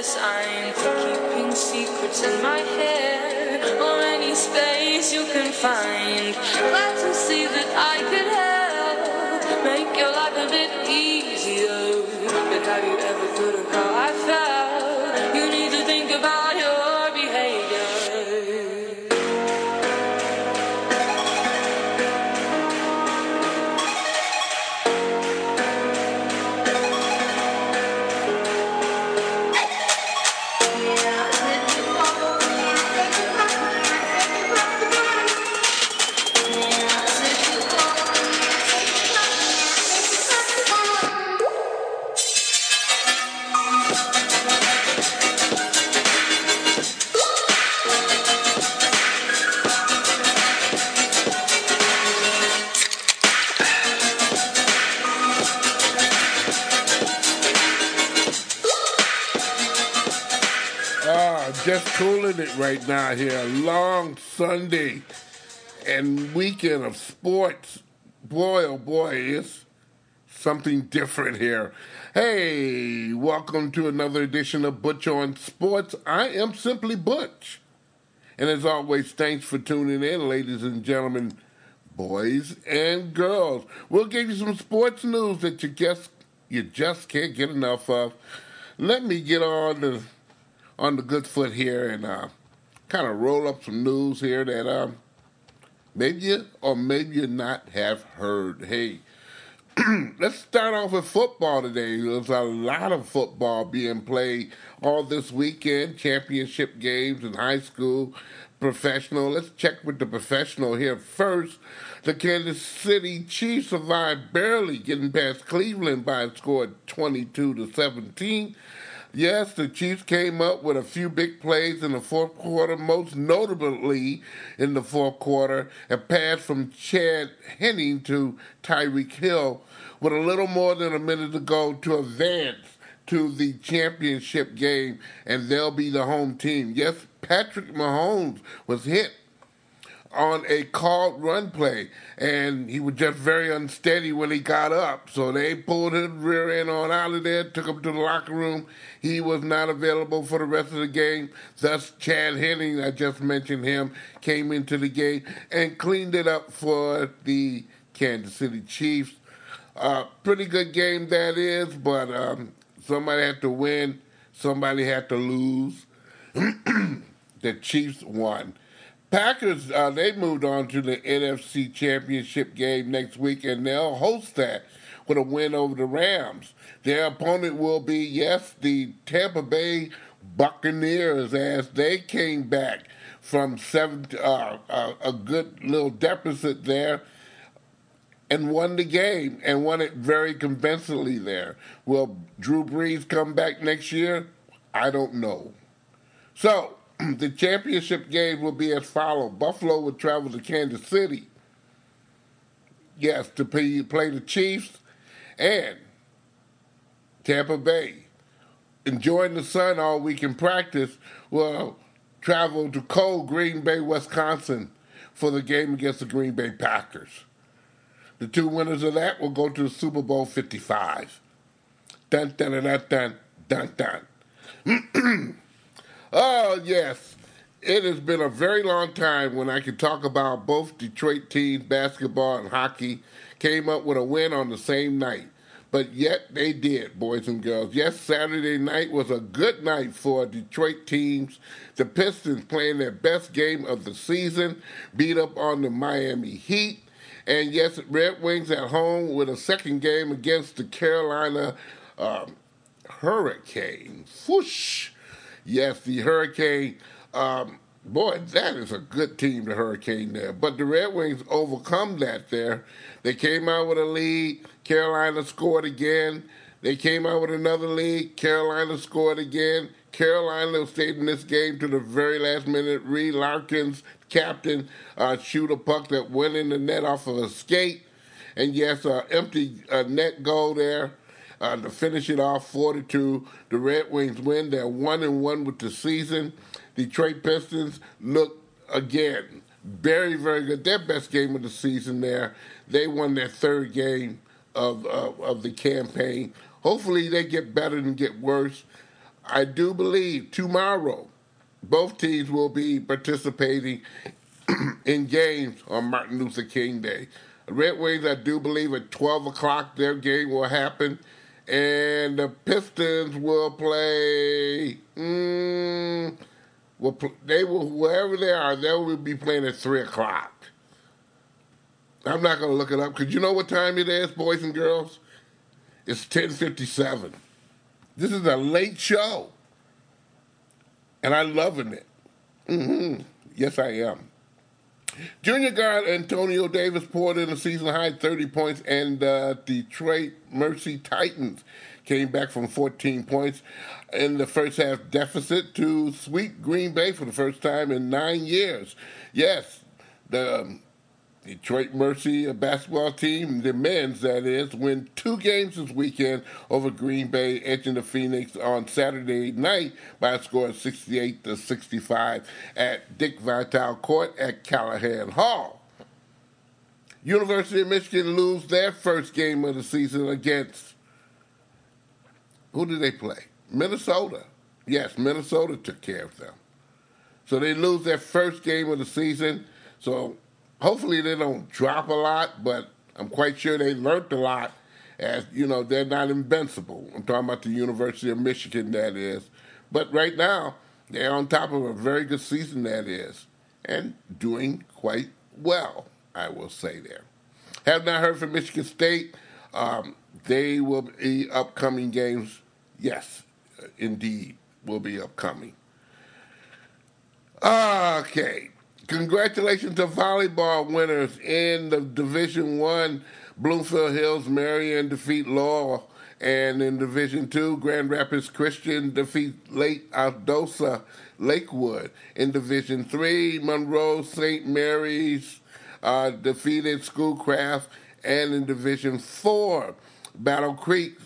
sign for keeping secrets in my head, or any space you can find. Glad to see that I could help make your life a bit easier. But have you ever thought of how I felt? You need to think about your behavior. Just cooling it right now here. A long Sunday and weekend of sports. Boy, oh boy, it's something different here. Hey, welcome to another edition of Butch on Sports. I am simply Butch. And as always, thanks for tuning in, ladies and gentlemen, boys and girls. We'll give you some sports news that you just can't get enough of. Let me get on the good foot here and kind of roll up some news here that maybe you or maybe you not have heard. Hey, let's start off with football today. There's a lot of football being played all this weekend, championship games in high school, professional. Let's check with the professional here first. The Kansas City Chiefs survived barely, getting past Cleveland by a score of 22-17. Yes, the Chiefs came up with a few big plays in the fourth quarter, most notably in the fourth quarter, a pass from Chad Henne to Tyreek Hill with a little more than a minute to go to advance to the championship game, and they'll be the home team. Yes, Patrick Mahomes was hit on a called run play, and he was just very unsteady when he got up. So they pulled his rear end on out of there, took him to the locker room. He was not available for the rest of the game. Thus, Chad Henne, I just mentioned him, came into the game and cleaned it up for the Kansas City Chiefs. Pretty good game that is, but somebody had to win, somebody had to lose. The Chiefs won. Packers, they moved on to the NFC Championship game next week, and they'll host that with a win over the Rams. Their opponent will be, yes, the Tampa Bay Buccaneers, as they came back from a good little deficit there and won the game, and won it very convincingly there. Will Drew Brees come back next year? I don't know. So, the championship game will be as follows. Buffalo will travel to Kansas City, yes, to play the Chiefs, and Tampa Bay, enjoying the sun all week in practice, will travel to cold Green Bay, Wisconsin for the game against the Green Bay Packers. The two winners of that will go to the Super Bowl 55. Dun, dun, dun, dun, dun, dun. Oh, yes. It has been a very long time when I could talk about both Detroit teams, basketball and hockey, came up with a win on the same night. But yet they did, boys and girls. Yes, Saturday night was a good night for Detroit teams. The Pistons playing their best game of the season, beat up on the Miami Heat. And yes, Red Wings at home with a second game against the Carolina Hurricane. Whoosh! Yes, the Hurricane, boy, that is a good team, the Hurricane there. But the Red Wings overcome that there. They came out with a lead. Carolina scored again. They came out with another lead. Carolina scored again. Carolina stayed in this game to the very last minute. Reed Larkins, captain, shoot a puck that went in the net off of a skate. And yes, empty net goal there. To finish it off, 4-2. The Red Wings win. They're 1-1 with the season. Detroit Pistons look again very, very good. Their best game of the season there. They won their third game of the campaign. Hopefully they get better than get worse. I do believe tomorrow both teams will be participating in games on Martin Luther King Day. Red Wings, I do believe at 12 o'clock their game will happen. And the Pistons will play. They will, wherever they are, they will be playing at 3 o'clock. I'm not going to look it up because you know what time it is, boys and girls? It's 10:57. This is a late show. And I'm loving it. Yes, I am. Junior guard Antonio Davis poured in a season-high 30 points, and Detroit Mercy Titans came back from 14 points in the first half deficit to sweep Green Bay for the first time in 9 years. Yes, the Detroit Mercy basketball team, the men's that is, win 2 games this weekend over Green Bay, edging the Phoenix on Saturday night by a score of 68-65 at Dick Vitale Court at Callahan Hall. University of Michigan lose their first game of the season against, who did they play? Minnesota. Yes, Minnesota took care of them. So they lose their first game of the season. So hopefully they don't drop a lot, but I'm quite sure they learned a lot. As you know, they're not invincible. I'm talking about the University of Michigan, that is. But right now, they're on top of a very good season, that is, and doing quite well, I will say there. Have not heard from Michigan State. They will be upcoming games. Yes, indeed, will be upcoming. Okay. Congratulations to volleyball winners in the Division I. Bloomfield Hills Marion defeat Laurel. And in Division II, Grand Rapids Christian defeat Lake Aldosa Lakewood. In Division III, Monroe St. Mary's defeated Schoolcraft. And in Division IV, Battle Creek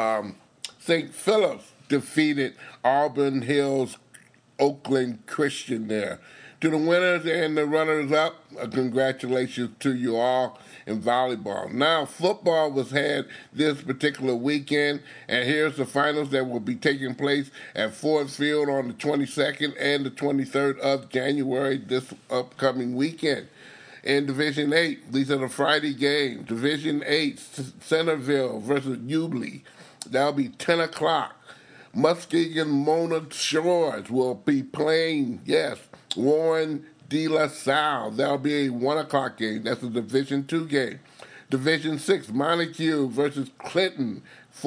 St. Philip's defeated Auburn Hills Oakland Christian there. To the winners and the runners-up, congratulations to you all in volleyball. Now, football was had this particular weekend, and here's the finals that will be taking place at Ford Field on the 22nd and the 23rd of January this upcoming weekend. In Division 8, these are the Friday games. Division 8, Centerville versus Yulee. That'll be 10 o'clock. Muskegon Mona Shores will be playing, yes, Warren De La Salle. That'll be a 1 o'clock game. That's a Division II game. Division 6, Montague versus Clinton,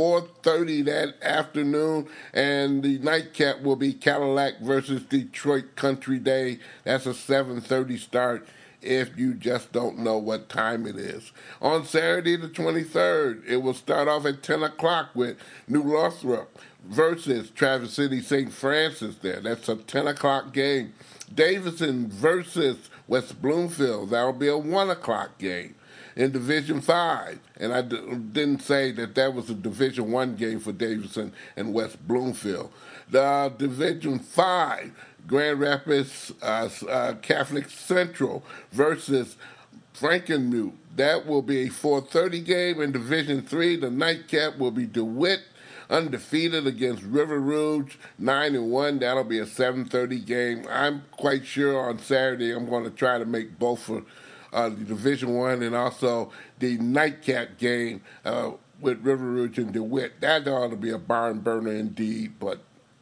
4:30 that afternoon. And the nightcap will be Cadillac versus Detroit Country Day. That's a 7:30 start if you just don't know what time it is. On Saturday the 23rd, it will start off at 10 o'clock with New Lothrop versus Traverse City St. Francis there. That's a 10 o'clock game. Davidson versus West Bloomfield. That'll be a 1 o'clock game. In Division 5, and I didn't say that was a Division 1 game for Davidson and West Bloomfield. The Division 5, Grand Rapids Catholic Central versus Frankenmuth. That will be a 4:30 game. In Division 3, the nightcap will be DeWitt undefeated against River Rouge, 9-1. That'll be a 7:30 game. I'm quite sure on Saturday I'm going to try to make both for the Division 1 and also the nightcap game with River Rouge and DeWitt. That ought to be a barn burner indeed, but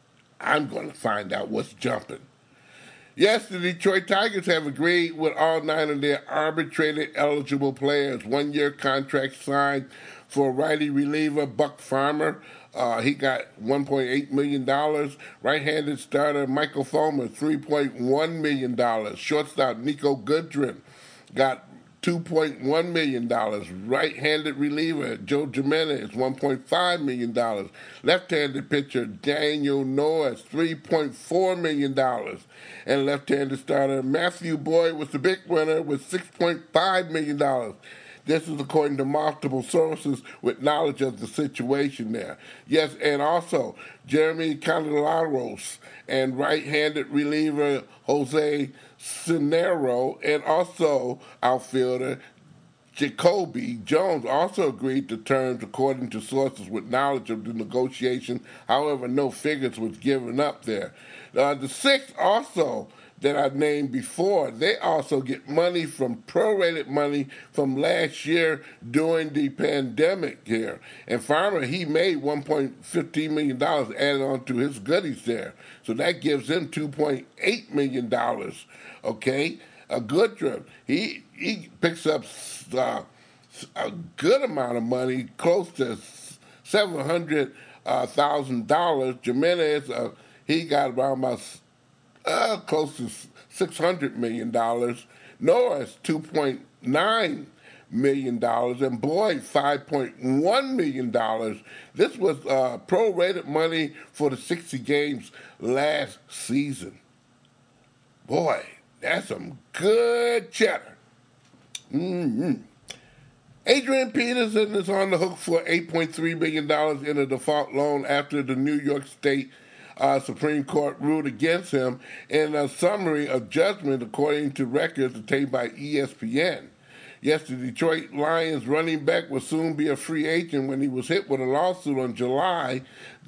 I'm going to find out what's jumping. Yes, the Detroit Tigers have agreed with all 9 of their arbitrated eligible players. 1-year contract signed for righty reliever Buck Farmer. He got $1.8 million. Right-handed starter Michael Fulmer, $3.1 million. Shortstop Nico Goodrin got $2.1 million. Right-handed reliever Joe Jimenez, $1.5 million. Left-handed pitcher Daniel Norris, $3.4 million. And left-handed starter Matthew Boyd was the big winner with $6.5 million. This is according to multiple sources with knowledge of the situation there. Yes, and also Jeremy Candelaros and right-handed reliever Jose Cenero, and also outfielder Jacoby Jones also agreed to terms according to sources with knowledge of the negotiation. However, no figures was given up there. The six also that I named before, they also get money from prorated money from last year during the pandemic here. And Farmer, he made $1.15 million added on to his goodies there. So that gives him $2.8 million, okay? Goodrum, he picks up a good amount of money, close to $700,000. Jimenez, he got about close to $600 million. Norris, $2.9 million. And Boyd, $5.1 million. This was prorated money for the 60 games last season. Boy, that's some good cheddar. Adrian Peterson is on the hook for $8.3 million in a default loan after the New York State Supreme Court ruled against him in a summary of judgment according to records obtained by ESPN. Yes, the Detroit Lions running back will soon be a free agent when he was hit with a lawsuit in July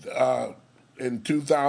in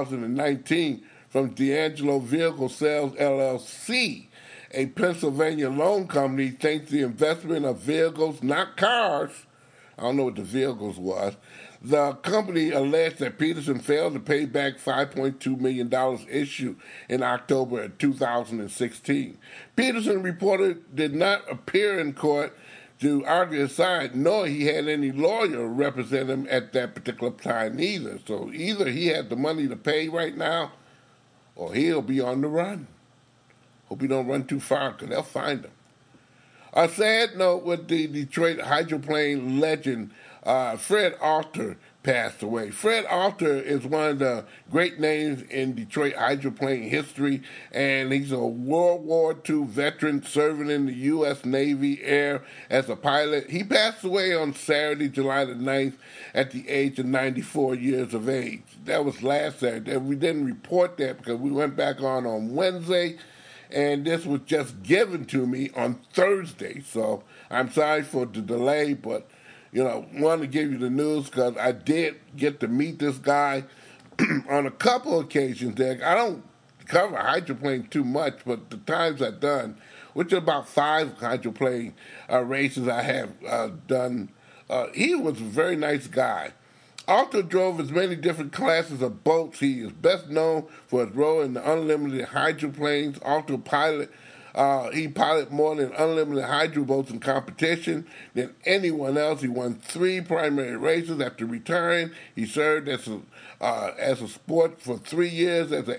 2019 from D'Angelo Vehicle Sales LLC, a Pennsylvania loan company, thanks to the investment of vehicles, not cars. I don't know what the vehicles was. The company alleged that Peterson failed to pay back $5.2 million issued in October of 2016. Peterson reported did not appear in court to argue his side, nor he had any lawyer represent him at that particular time either. So either he had the money to pay right now, or he'll be on the run. Hope he don't run too far, because they'll find him. A sad note with the Detroit hydroplane legend, Fred Alter passed away. Fred Alter is one of the great names in Detroit hydroplane history, and he's a World War II veteran serving in the U.S. Navy Air as a pilot. He passed away on Saturday, July the 9th, at the age of 94 years of age. That was last Saturday. We didn't report that because we went back on Wednesday, and this was just given to me on Thursday. So I'm sorry for the delay, but wanted to give you the news because I did get to meet this guy on a couple occasions there. I don't cover hydroplane too much, but the times I've done, which is about 5 hydroplane races I have done, he was a very nice guy. Alter drove as many different classes of boats. He is best known for his role in the unlimited hydroplanes. Alter pilot. He piloted more than unlimited hydro boats in competition than anyone else. He won 3 primary races after retiring. He served as a sport for 3 years as an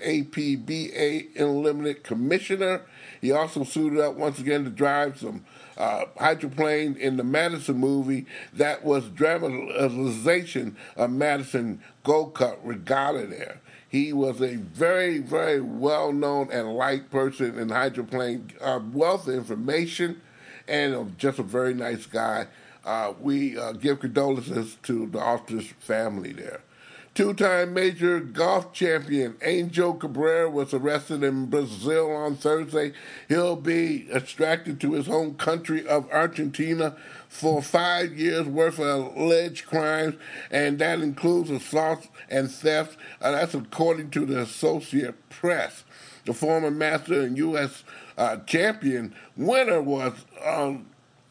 APBA Unlimited Commissioner. He also suited up once again to drive some hydroplane in the Madison movie that was dramatization of Madison Gold Cup Regatta there. He was a very, very well-known and liked person in hydroplane, wealth of information, and just a very nice guy. We give condolences to the Alter's family there. 2-time major golf champion Angel Cabrera was arrested in Brazil on Thursday. He'll be extradited to his home country of Argentina for 5 years' worth of alleged crimes, and that includes assault and theft. That's according to the Associated Press. The former master and U.S. Champion winner was on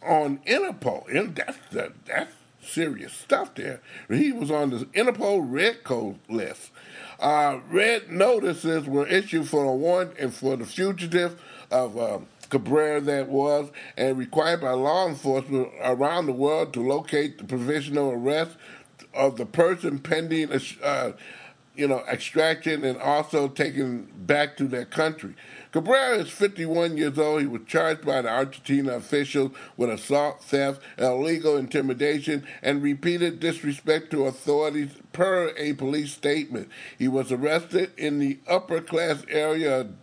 Interpol. That's serious stuff there. He was on the Interpol Red Code list. Red notices were issued for a warrant and for the fugitive of Cabrera that was, and required by law enforcement around the world to locate the provisional arrest of the person pending extraction and also taken back to their country. Cabrera is 51 years old. He was charged by the Argentina officials with assault, theft, illegal intimidation, and repeated disrespect to authorities per a police statement. He was arrested in the upper-class area of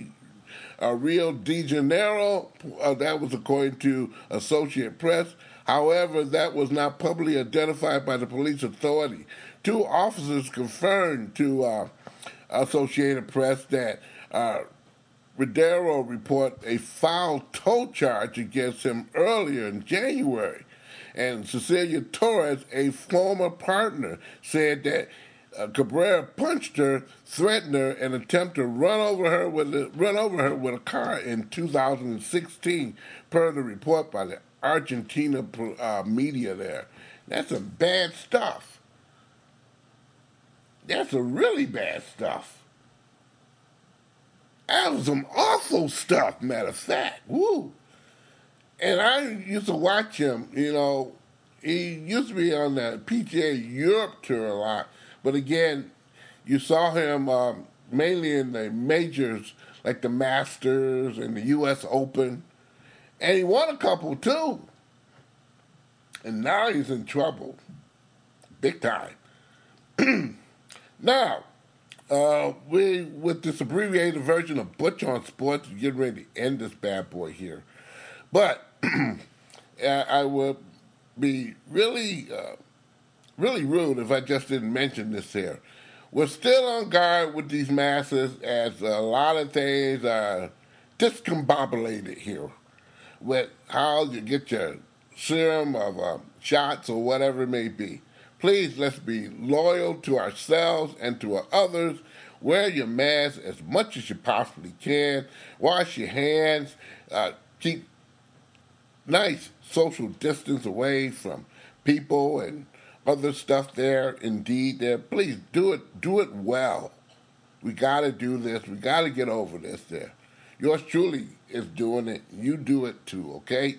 Rio de Janeiro. That was according to Associated Press. However, that was not publicly identified by the police authority. 2 officers confirmed to Associated Press that Rodero report a foul toe charge against him earlier in January. And Cecilia Torres, a former partner, said that Cabrera punched her, threatened her, and attempted to run over her with a car in 2016, per the report by the Argentina media there. That's some bad stuff. That's some really bad stuff. That was some awful stuff, matter of fact. Woo. And I used to watch him, he used to be on the PGA Europe tour a lot. But again, you saw him mainly in the majors like the Masters and the U.S. Open. And he won a couple too. And now he's in trouble. Big time. Now, we, with this abbreviated version of Butch on Sports, we're getting ready to end this bad boy here. But I would be really rude if I just didn't mention this here. We're still on guard with these masses, as a lot of things are discombobulated here with how you get your serum of shots or whatever it may be. Please, let's be loyal to ourselves and to others. Wear your mask as much as you possibly can. Wash your hands. Keep nice social distance away from people and other stuff there. Indeed, there. Please do it well. We got to do this. We got to get over this there. Yours truly is doing it. You do it too, okay?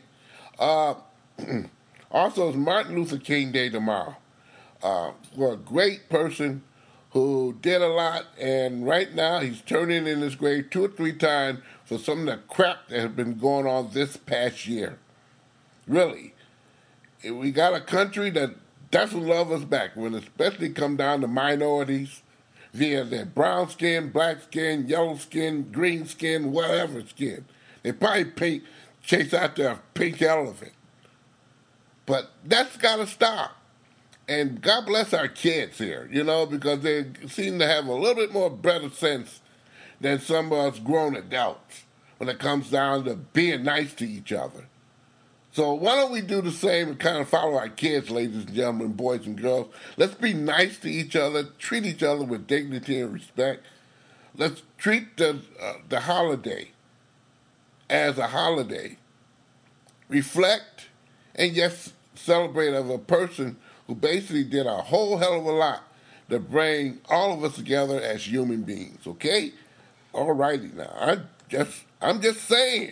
Also, it's Martin Luther King Day tomorrow. For a great person who did a lot, and right now he's turning in his grave 2 or 3 times for some of the crap that has been going on this past year. Really. We got a country that doesn't love us back, when especially come down to minorities via their brown skin, black skin, yellow skin, green skin, whatever skin. They probably chase out their pink elephant. But that's got to stop. And God bless our kids here, because they seem to have a little bit more better sense than some of us grown adults when it comes down to being nice to each other. So why don't we do the same and kind of follow our kids, ladies and gentlemen, boys and girls. Let's be nice to each other, treat each other with dignity and respect. Let's treat the holiday as a holiday. Reflect and yes, celebrate of a person who basically did a whole hell of a lot to bring all of us together as human beings, okay? All righty now. I'm just saying.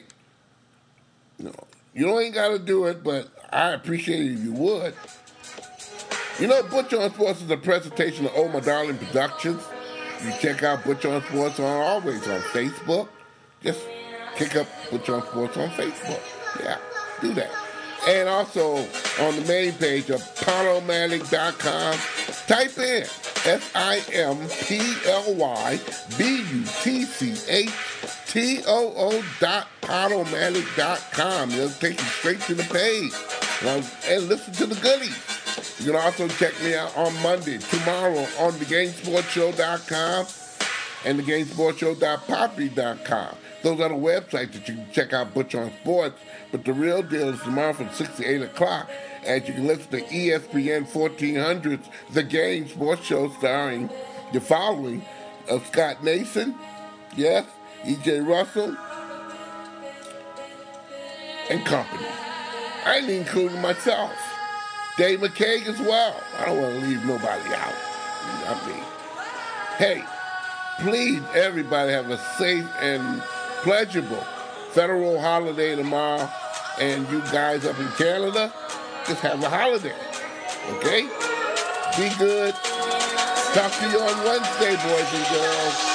You ain't got to do it, but I appreciate it if you would. Butch on Sports is a presentation of Oh My Darling Productions. You check out Butch on Sports always on Facebook. Just kick up Butch on Sports on Facebook. Yeah, do that. And also on the main page of Podomatic.com, type in SIMPLYBUTCHTOO.Podomatic.com. It'll take you straight to the page and listen to the goodies. You can also check me out on Monday, tomorrow, on TheGameSportsShow.com and TheGameSportsShow.poppy.com. Those are the websites that you can check out Butch on Sports. But the real deal is tomorrow from 6 to 8 o'clock, as you can listen to ESPN 1400's The Game Sports Show, starring the following of Scott Nason, yes, E.J. Russell, and company. I ain't including myself. Dave McCaig as well. I don't want to leave nobody out. Hey, please, everybody, have a safe and pleasurable federal holiday tomorrow. And you guys up in Canada, just have a holiday. Okay? Be good. Talk to you on Wednesday, boys and girls.